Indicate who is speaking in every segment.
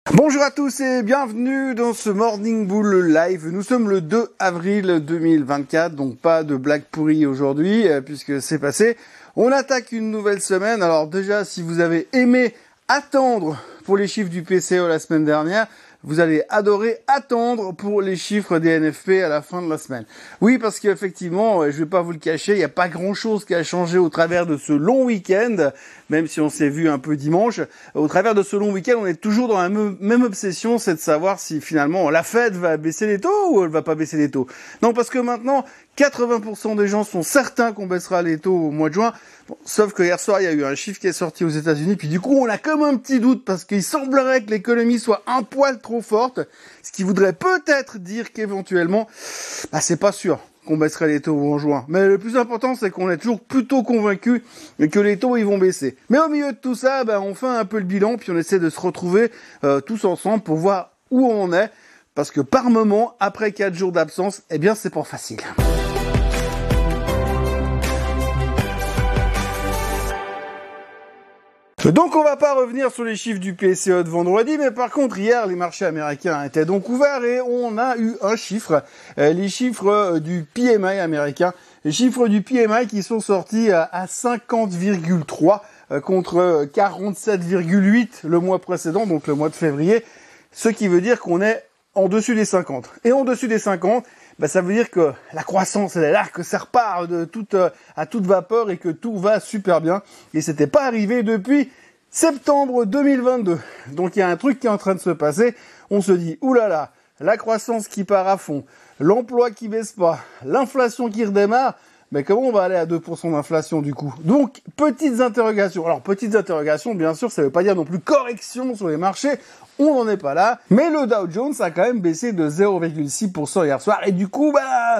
Speaker 1: Bonjour à tous et bienvenue dans ce Morning Bull Live. Nous sommes le 2 avril 2024, donc pas de blague pourrie aujourd'hui puisque c'est passé. On attaque une nouvelle semaine. Alors déjà, si vous avez aimé attendre pour les chiffres du PCE la semaine dernière, vous allez adorer attendre pour les chiffres des NFP à la fin de la semaine. Oui, parce qu'effectivement, je vais pas vous le cacher, il n'y a pas grand-chose qui a changé au travers de ce long week-end, même si on s'est vu un peu dimanche. Au travers de ce long week-end, on est toujours dans la même obsession, c'est de savoir si finalement la Fed va baisser les taux ou elle va pas baisser les taux. Non, parce que maintenant, 80% des gens sont certains qu'on baissera les taux au mois de juin. Bon, sauf que hier soir, il y a eu un chiffre qui est sorti aux États-Unis, puis du coup, on a comme un petit doute parce qu'il semblerait que l'économie soit un poil trop forte, ce qui voudrait peut-être dire qu'éventuellement, c'est pas sûr qu'on baisserait les taux en juin. Mais le plus important, c'est qu'on est toujours plutôt convaincu que les taux, ils vont baisser. Mais au milieu de tout ça, on fait un peu le bilan, puis on essaie de se retrouver tous ensemble pour voir où on est, parce que par moment, après 4 jours d'absence, c'est pas facile. Donc on va pas revenir sur les chiffres du PCE de vendredi, mais par contre hier les marchés américains étaient donc ouverts et on a eu un chiffre, les chiffres du PMI américain, les chiffres du PMI qui sont sortis à 50,3 contre 47,8 le mois précédent, donc le mois de février, ce qui veut dire qu'on est en dessus des 50. Et en dessus des 50, ça veut dire que la croissance elle est là, que ça repart à toute vapeur et que tout va super bien. Et c'était pas arrivé depuis septembre 2022. Donc il y a un truc qui est en train de se passer. On se dit, oulala, la croissance qui part à fond, l'emploi qui baisse pas, l'inflation qui redémarre. Mais comment on va aller à 2% d'inflation du coup? Donc, petites interrogations. Alors, petites interrogations, bien sûr, ça veut pas dire non plus correction sur les marchés. On n'en est pas là. Mais le Dow Jones a quand même baissé de 0,6% hier soir. Et du coup,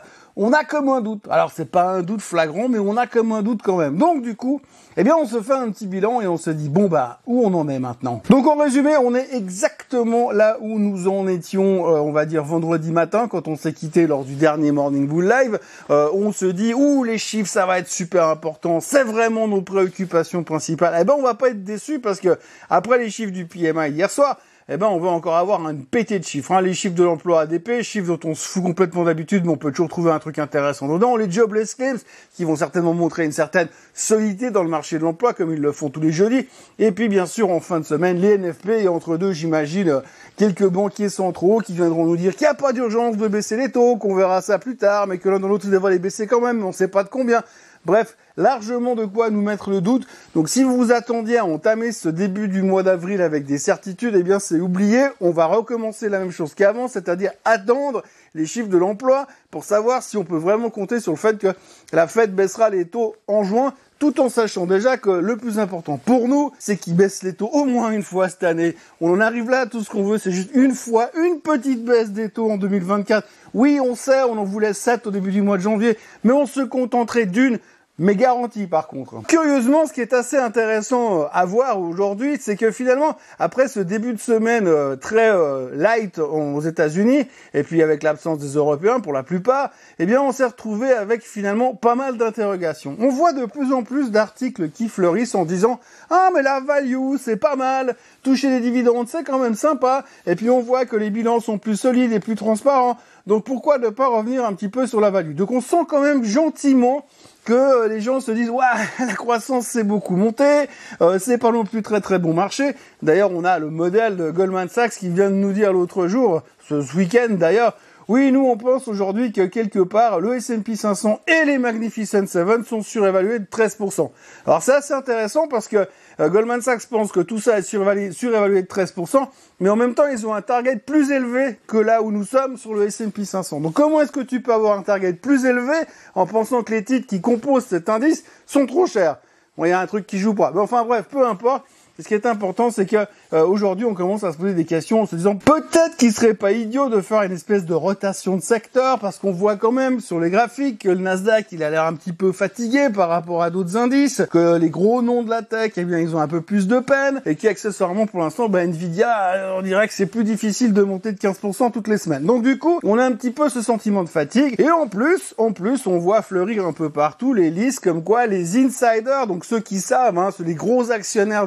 Speaker 1: on a comme un doute. Alors, c'est pas un doute flagrant, mais on a comme un doute quand même. Donc, du coup, on se fait un petit bilan et on se dit, où on en est maintenant? Donc, en résumé, on est exactement là où nous en étions, on va dire, vendredi matin, quand on s'est quitté lors du dernier Morning Bull Live. On se dit, les chiffres, ça va être super important. C'est vraiment nos préoccupations principales. On va pas être déçus parce que, après les chiffres du PMI hier soir, on va encore avoir une pétée de chiffres. Les chiffres de l'emploi ADP, chiffres dont on se fout complètement d'habitude, mais on peut toujours trouver un truc intéressant dedans. Les jobless claims, qui vont certainement montrer une certaine solidité dans le marché de l'emploi, comme ils le font tous les jeudis. Et puis, bien sûr, en fin de semaine, les NFP, et entre deux, j'imagine, quelques banquiers centraux qui viendront nous dire qu'il n'y a pas d'urgence de baisser les taux, qu'on verra ça plus tard, mais que l'un dans l'autre, ils devraient les baisser quand même, mais on ne sait pas de combien. Bref, largement de quoi nous mettre le doute. Donc si vous vous attendiez à entamer ce début du mois d'avril avec des certitudes, c'est oublié. On va recommencer la même chose qu'avant, c'est-à-dire attendre les chiffres de l'emploi pour savoir si on peut vraiment compter sur le fait que la Fed baissera les taux en juin, tout en sachant déjà que le plus important pour nous, c'est qu'ils baissent les taux au moins une fois cette année. On en arrive là, tout ce qu'on veut, c'est juste une fois, une petite baisse des taux en 2024. Oui, on sait, on en voulait 7 au début du mois de janvier, mais on se contenterait d'une, mais garantie par contre. Curieusement, ce qui est assez intéressant à voir aujourd'hui, c'est que finalement, après ce début de semaine très light aux États-Unis, et puis avec l'absence des Européens pour la plupart, on s'est retrouvé avec finalement pas mal d'interrogations. On voit de plus en plus d'articles qui fleurissent en disant « Ah, mais la value, c'est pas mal, toucher des dividendes, c'est quand même sympa. » Et puis on voit que les bilans sont plus solides et plus transparents. Donc pourquoi ne pas revenir un petit peu sur la value? Donc on sent quand même gentiment que les gens se disent la croissance c'est beaucoup monté, c'est pas non plus très très bon marché. D'ailleurs on a le modèle de Goldman Sachs qui vient de nous dire l'autre jour, ce week-end d'ailleurs, oui nous on pense aujourd'hui que quelque part le S&P 500 et les Magnificent Seven sont surévalués de 13%. Alors c'est assez intéressant parce que Goldman Sachs pense que tout ça est surévalué de 13%, mais en même temps ils ont un target plus élevé que là où nous sommes sur le S&P 500. Donc comment est-ce que tu peux avoir un target plus élevé en pensant que les titres qui composent cet indice sont trop chers? Bon, il y a un truc qui joue pas. Mais enfin bref, peu importe. Ce qui est important, c'est que aujourd'hui, on commence à se poser des questions en se disant peut-être qu'il serait pas idiot de faire une espèce de rotation de secteur, parce qu'on voit quand même sur les graphiques que le Nasdaq, il a l'air un petit peu fatigué par rapport à d'autres indices, que les gros noms de la tech, ils ont un peu plus de peine, et qu'accessoirement, pour l'instant, Nvidia, on dirait que c'est plus difficile de monter de 15% toutes les semaines. Donc du coup, on a un petit peu ce sentiment de fatigue, et en plus, on voit fleurir un peu partout les listes comme quoi les insiders, donc ceux qui savent, les gros actionnaires des boîtes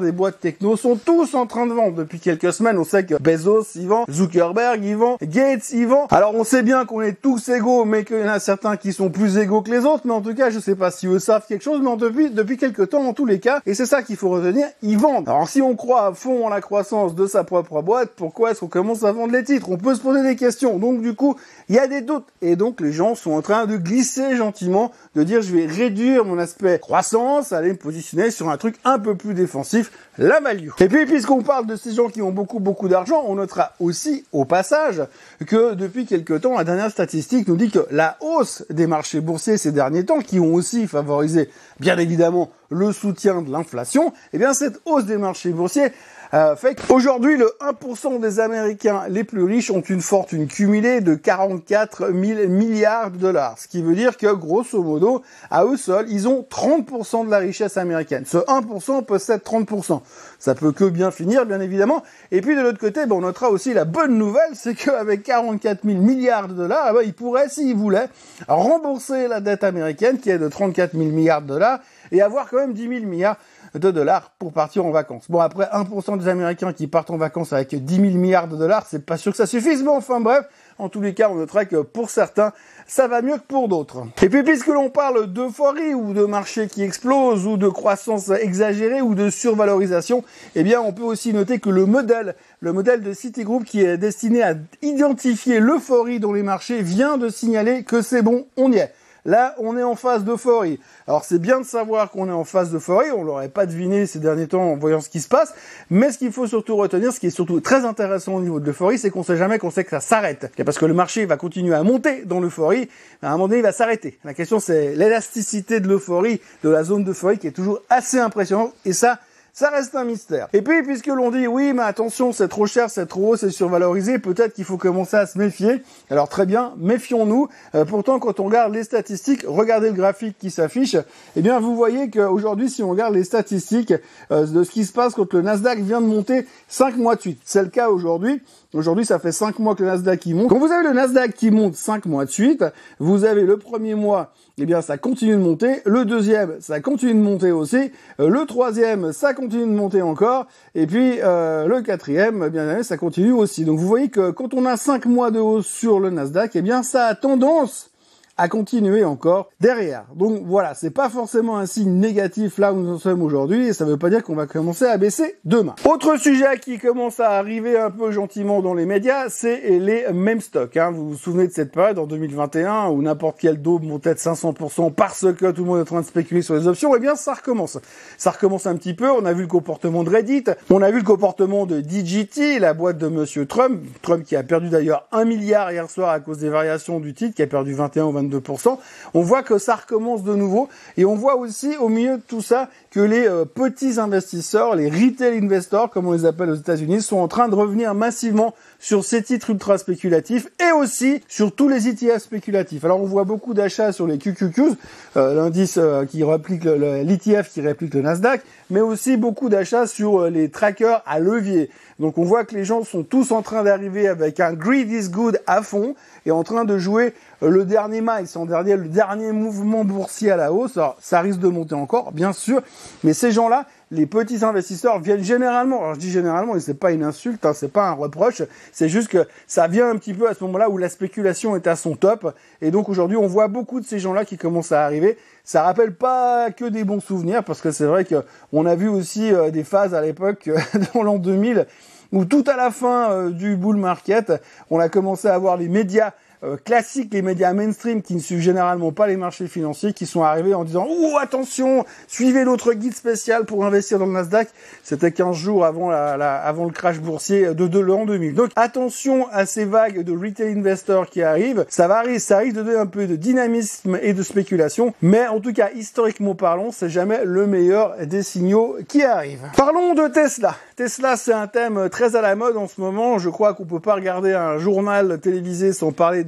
Speaker 1: techno sont tous en train de vendre. Depuis quelques semaines, on sait que Bezos y vend, Zuckerberg y vend, Gates y vend. Alors on sait bien qu'on est tous égaux, mais qu'il y en a certains qui sont plus égaux que les autres, mais en tout cas, je sais pas si eux savent quelque chose, mais depuis quelques temps, en tous les cas, et c'est ça qu'il faut retenir, ils vendent. Alors si on croit à fond en la croissance de sa propre boîte, pourquoi est-ce qu'on commence à vendre les titres? On peut se poser des questions. Donc du coup, il y a des doutes. Et donc les gens sont en train de glisser gentiment, de dire je vais réduire mon aspect croissance, aller me positionner sur un truc un peu plus défensif, la value. Et puis puisqu'on parle de ces gens qui ont beaucoup d'argent, on notera aussi au passage que depuis quelque temps, la dernière statistique nous dit que la hausse des marchés boursiers ces derniers temps, qui ont aussi favorisé bien évidemment le soutien de l'inflation, eh bien cette hausse des marchés boursiers fait qu'aujourd'hui, le 1% des Américains les plus riches ont une fortune cumulée de 44 000 milliards de dollars. Ce qui veut dire que, grosso modo, à eux seuls, ils ont 30% de la richesse américaine. Ce 1% possède 30%. Ça peut que bien finir, bien évidemment. Et puis, de l'autre côté, on notera aussi la bonne nouvelle, c'est qu'avec 44 000 milliards de dollars, ils pourraient, s'ils voulaient, rembourser la dette américaine, qui est de 34 000 milliards de dollars, et avoir quand même 10 000 milliards de dollars pour partir en vacances. Bon, après, 1% des Américains qui partent en vacances avec 10 000 milliards de dollars, c'est pas sûr que ça suffise, mais enfin bref, en tous les cas, on notera que pour certains, ça va mieux que pour d'autres. Et puis, puisque l'on parle d'euphorie ou de marché qui explose ou de croissance exagérée ou de survalorisation, eh bien, on peut aussi noter que le modèle de Citigroup qui est destiné à identifier l'euphorie dans les marchés vient de signaler que c'est bon, on y est. Là, on est en phase d'euphorie. Alors, c'est bien de savoir qu'on est en phase d'euphorie. On l'aurait pas deviné ces derniers temps en voyant ce qui se passe. Mais ce qu'il faut surtout retenir, ce qui est surtout très intéressant au niveau de l'euphorie, c'est qu'on sait jamais qu'on sait que ça s'arrête. Parce que le marché va continuer à monter dans l'euphorie. À un moment donné, il va s'arrêter. La question, c'est l'élasticité de l'euphorie, de la zone d'euphorie qui est toujours assez impressionnante. Et ça reste un mystère. Et puis, puisque l'on dit, oui, mais attention, c'est trop cher, c'est trop haut, c'est survalorisé, peut-être qu'il faut commencer à se méfier. Alors, très bien, méfions-nous. Pourtant, quand on regarde les statistiques, regardez le graphique qui s'affiche, eh bien, vous voyez qu'aujourd'hui, si on regarde les statistiques de ce qui se passe quand le Nasdaq vient de monter 5 mois de suite, c'est le cas aujourd'hui. Aujourd'hui, ça fait 5 mois que le Nasdaq y monte. Quand vous avez le Nasdaq qui monte 5 mois de suite, vous avez le premier mois, eh bien, ça continue de monter. Le deuxième, ça continue de monter aussi. Le troisième, ça continue de monter encore. Et puis, le quatrième, eh bien, ça continue aussi. Donc, vous voyez que quand on a 5 mois de hausse sur le Nasdaq, eh bien, ça a tendance à continuer encore derrière. Donc voilà, c'est pas forcément un signe négatif là où nous en sommes aujourd'hui, et ça veut pas dire qu'on va commencer à baisser demain. Autre sujet qui commence à arriver un peu gentiment dans les médias, c'est les meme stocks. Vous vous souvenez de cette période en 2021 où n'importe quel daube montait de 500% parce que tout le monde est en train de spéculer sur les options? Eh bien, ça recommence. Ça recommence un petit peu. On a vu le comportement de Reddit, on a vu le comportement de DGT, la boîte de Monsieur Trump qui a perdu d'ailleurs 1 milliard hier soir à cause des variations du titre, qui a perdu 21 ou 22%. On voit que ça recommence de nouveau, et on voit aussi au milieu de tout ça que les petits investisseurs, les retail investors comme on les appelle aux États-Unis, sont en train de revenir massivement sur ces titres ultra spéculatifs et aussi sur tous les ETF spéculatifs. Alors on voit beaucoup d'achats sur les QQQs, l'indice qui réplique l'ETF qui réplique le Nasdaq, mais aussi beaucoup d'achats sur les trackers à levier. Donc on voit que les gens sont tous en train d'arriver avec un greed is good à fond et en train de jouer le dernier mail, le dernier mouvement boursier à la hausse. Alors ça risque de monter encore, bien sûr, mais ces gens-là, les petits investisseurs viennent généralement, alors je dis généralement et c'est pas une insulte, c'est pas un reproche, c'est juste que ça vient un petit peu à ce moment-là où la spéculation est à son top, et donc aujourd'hui on voit beaucoup de ces gens-là qui commencent à arriver. Ça rappelle pas que des bons souvenirs, parce que c'est vrai que on a vu aussi des phases à l'époque dans l'an 2000 où tout à la fin du bull market, on a commencé à avoir les médias classiques, les médias mainstream qui ne suivent généralement pas les marchés financiers, qui sont arrivés en disant « Oh, attention, suivez notre guide spécial pour investir dans le Nasdaq ». C'était 15 jours avant avant le crash boursier de l'an 2000. Donc attention à ces vagues de retail investors qui arrivent. Ça risque de donner un peu de dynamisme et de spéculation, mais en tout cas, historiquement parlant, c'est jamais le meilleur des signaux qui arrivent. Parlons de Tesla. Tesla, c'est un thème très à la mode en ce moment. Je crois qu'on peut pas regarder un journal télévisé sans parler de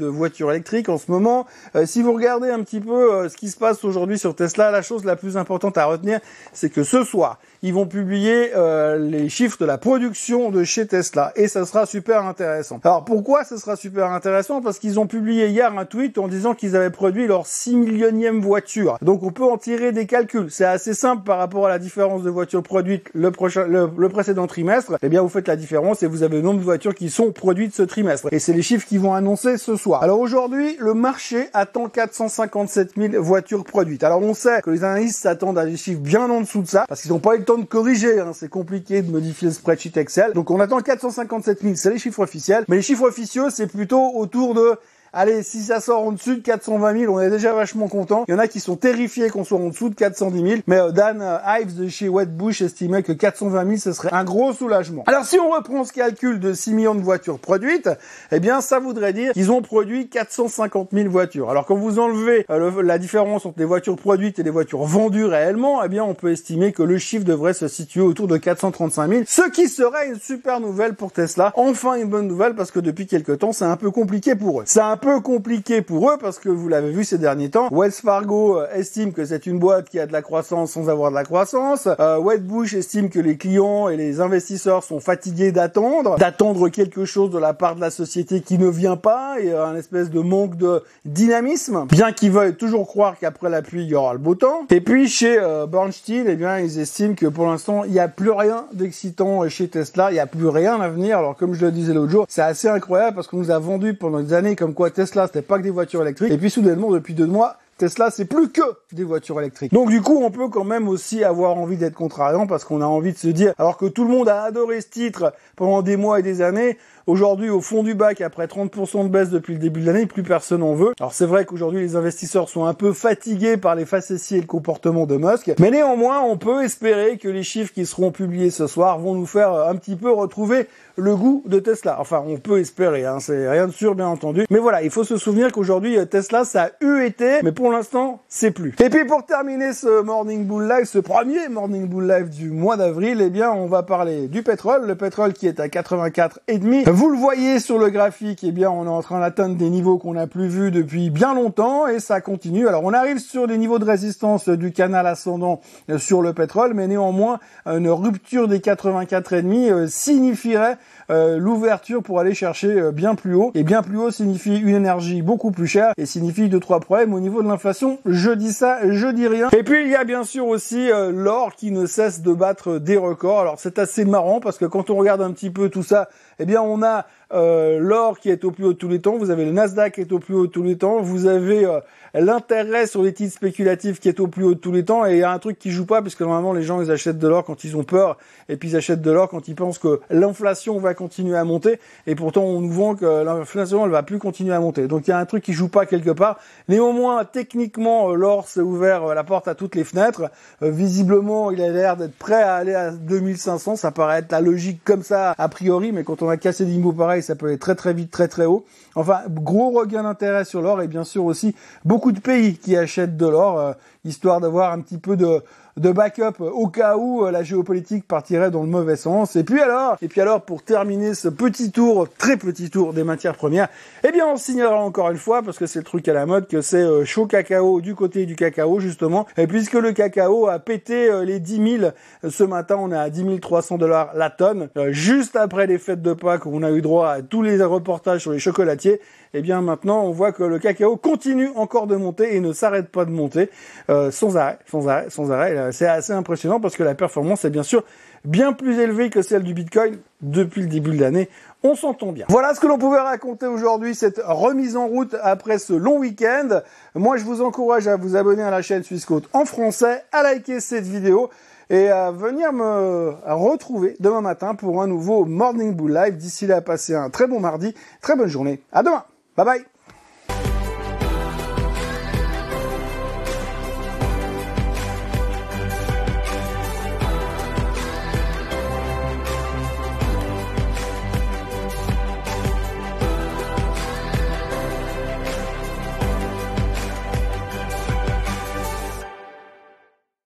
Speaker 1: de voitures électriques en ce moment. Si vous regardez un petit peu ce qui se passe aujourd'hui sur Tesla, la chose la plus importante à retenir, c'est que ce soir, ils vont publier les chiffres de la production de chez Tesla et ça sera super intéressant. Alors pourquoi ça sera super intéressant? Parce qu'ils ont publié hier un tweet en disant qu'ils avaient produit leur 6 millionième voiture. Donc on peut en tirer des calculs. C'est assez simple par rapport à la différence de voitures produites le précédent trimestre. Eh bien vous faites la différence et vous avez le nombre de voitures qui sont produites ce trimestre. Et c'est les chiffres qu'ils vont annoncer ce soir. Alors aujourd'hui, le marché attend 457 000 voitures produites. Alors on sait que les analystes s'attendent à des chiffres bien en dessous de ça parce qu'ils n'ont pas eu le temps de corriger, hein. C'est compliqué de modifier le spreadsheet Excel. Donc on attend 457 000, c'est les chiffres officiels. Mais les chiffres officieux, c'est plutôt autour de... Allez, si ça sort en dessus de 420 000, on est déjà vachement content. Il y en a qui sont terrifiés qu'on soit en dessous de 410 000. Mais Dan Ives de chez Wedbush estimait que 420 000, ce serait un gros soulagement. Alors si on reprend ce calcul de 6 millions de voitures produites, eh bien ça voudrait dire qu'ils ont produit 450 000 voitures. Alors quand vous enlevez la différence entre les voitures produites et les voitures vendues réellement, eh bien on peut estimer que le chiffre devrait se situer autour de 435 000. Ce qui serait une super nouvelle pour Tesla. Enfin une bonne nouvelle parce que depuis quelques temps, c'est un peu compliqué pour eux. C'est un peu compliqué pour eux parce que vous l'avez vu ces derniers temps, Wells Fargo estime que c'est une boîte qui a de la croissance sans avoir de la croissance. Wedbush estime que les clients et les investisseurs sont fatigués d'attendre quelque chose de la part de la société qui ne vient pas et un espèce de manque de dynamisme, bien qu'ils veuillent toujours croire qu'après la pluie il y aura le beau temps. Et puis chez Bernstein, eh bien ils estiment que pour l'instant il n'y a plus rien d'excitant chez Tesla, il n'y a plus rien à venir. Alors comme je le disais l'autre jour, c'est assez incroyable parce qu'on nous a vendu pendant des années comme quoi Tesla c'était pas que des voitures électriques et puis soudainement depuis 2 mois Tesla, c'est plus que des voitures électriques. Donc du coup, on peut quand même aussi avoir envie d'être contrariant parce qu'on a envie de se dire, alors que tout le monde a adoré ce titre pendant des mois et des années, aujourd'hui, au fond du bac, après 30% de baisse depuis le début de l'année, plus personne en veut. Alors c'est vrai qu'aujourd'hui, les investisseurs sont un peu fatigués par les facéties et le comportement de Musk, mais néanmoins, on peut espérer que les chiffres qui seront publiés ce soir vont nous faire un petit peu retrouver le goût de Tesla. Enfin, on peut espérer, hein, c'est rien de sûr, bien entendu. Mais voilà, il faut se souvenir qu'aujourd'hui, Tesla, ça a eu été, mais pour l'instant, c'est plus. Et puis, pour terminer ce Morning Bull Live, ce premier Morning Bull Live du mois d'avril, eh bien, on va parler du pétrole. Le pétrole qui est à 84,5. Vous le voyez sur le graphique, eh bien, on est en train d'atteindre des niveaux qu'on n'a plus vus depuis bien longtemps et ça continue. Alors, on arrive sur des niveaux de résistance du canal ascendant sur le pétrole, mais néanmoins, une rupture des 84,5 signifierait l'ouverture pour aller chercher bien plus haut. Et bien plus haut signifie une énergie beaucoup plus chère et signifie 2-3 problèmes au niveau de l'inflation. Je dis ça, je dis rien. Et puis il y a bien sûr aussi l'or qui ne cesse de battre des records. Alors c'est assez marrant parce que quand on regarde un petit peu tout ça, eh bien on a l'or qui est au plus haut de tous les temps, vous avez le Nasdaq qui est au plus haut de tous les temps, vous avez l'intérêt sur les titres spéculatifs qui est au plus haut de tous les temps, et il y a un truc qui joue pas, puisque normalement les gens ils achètent de l'or quand ils ont peur, et puis ils achètent de l'or quand ils pensent que l'inflation va continuer à monter, et pourtant on nous vend que l'inflation elle va plus continuer à monter. Donc il y a un truc qui joue pas quelque part. Néanmoins, techniquement, l'or s'est ouvert la porte à toutes les fenêtres. Visiblement, il a l'air d'être prêt à aller à 2500, ça paraît être la logique comme ça a priori, mais quand on a cassé des niveaux pareils, ça peut aller très très vite, très très haut. Enfin, gros regain d'intérêt sur l'or, et bien sûr aussi beaucoup de pays qui achètent de l'or, histoire d'avoir un petit peu de backup au cas où la géopolitique partirait dans le mauvais sens. Et puis alors, pour terminer ce petit tour, très petit tour des matières premières, eh bien on signalera encore une fois, parce que c'est le truc à la mode, que c'est chaud cacao du côté du cacao justement, et puisque le cacao a pété les 10 000, ce matin on est à 10 300 $ la tonne, juste après les fêtes de Pâques où on a eu droit à tous les reportages sur les chocolatiers. Eh bien maintenant on voit que le cacao continue encore de monter et ne s'arrête pas de monter sans arrêt. C'est assez impressionnant parce que la performance est bien sûr bien plus élevée que celle du Bitcoin depuis le début de l'année. On s'entend bien. Voilà ce que l'on pouvait raconter aujourd'hui, cette remise en route après ce long week-end. Moi, je vous encourage à vous abonner à la chaîne Swissquote en français, à liker cette vidéo et à venir me retrouver demain matin pour un nouveau Morning Bull Live. D'ici là, passez un très bon mardi, très bonne journée. À demain. Bye bye.